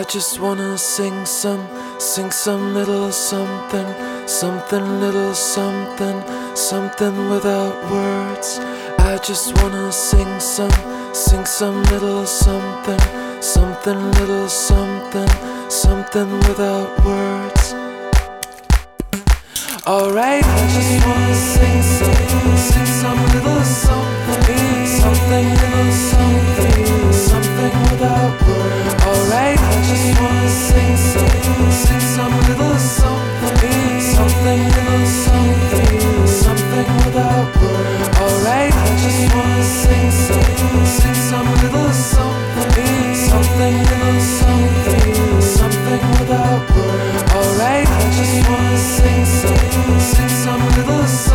I just wanna sing some little something, something little something, something without words. I just wanna sing some little something, something little something, something without words. Alright, I just wanna sing some little something, something little something, something without words. Alright, I just wanna sing some little something, something little something, something without words. Alright, I just wanna sing some little something, something little something, something without words. Alright, I just wanna sing some little something.